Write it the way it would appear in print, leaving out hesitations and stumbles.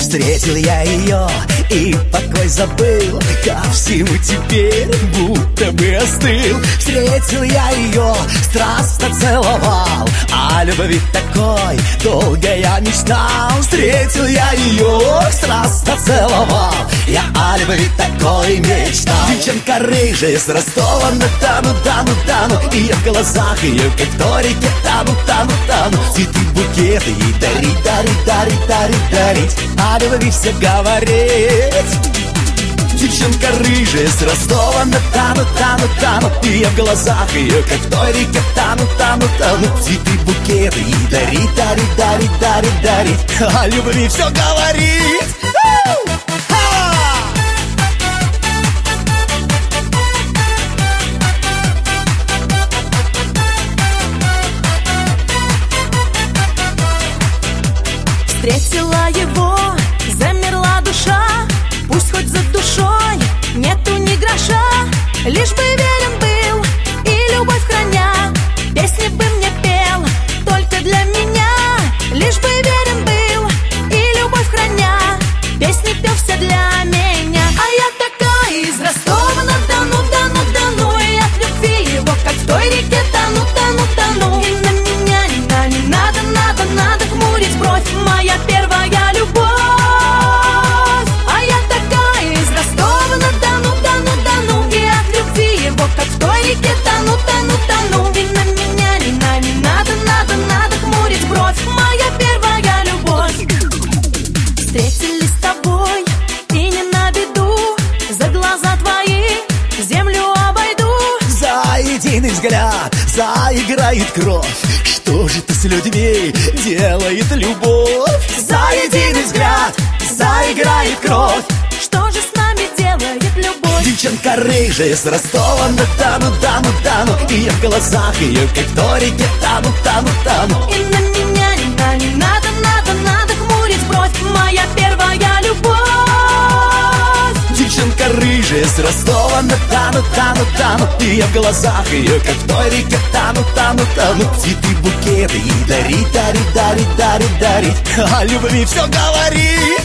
Встретил я ее и покой забыл, ко всему теперь будто бы остыл. Встретил я ее, страстно целовал, о любви такой долго я мечтал. Встретил я ее, страстно целовал, я о любви такой мечтал. Девчонка рыжая с Ростова-на-Дону, Дону. И я в глазах ее, как в торике, тану. Цветы, букеты ей дарить, о любви все говорить. Девчонка рыжая с Ростова-на-Дону, и я в глазах ее, как в той реке, тану. Цветы, букеты ей дарить, о любви все говорит. Встретила его, замерла душа, пусть хоть за душой нету ни гроша, лишь бы верен был и любовь храня, песни бы мне пел только для меня. Лишь бы верен был и любовь храня, песни пел все для меня. А я такая из Ростова-на-Дону, и от любви его, как в той реке, тану. И на меня не надо хмурить бровь, моя первая любовь. А я такая из Ростова-на-Дону, и от любви его, как в той реке, тану. И на меня не надо хмурить бровь, моя первая любовь. Встретились с тобой и не на беду, за глаза твои землю обойду. За единый взгляд заиграет кровь, что же ты с людьми делает любовь? За единый взгляд заиграет кровь, что же с нами делает любовь? Девчонка рыжая с Ростова-на-Дону, и я в глазах ее, как в той реке, тану. И на меня не надо хмурить бровь, моя первая любовь. Девчонка рыжая с Ростова-на-Дону, и я в глазах ее, как в той реке, тану. Цветы, букеты ей дарить, о любви все говорит.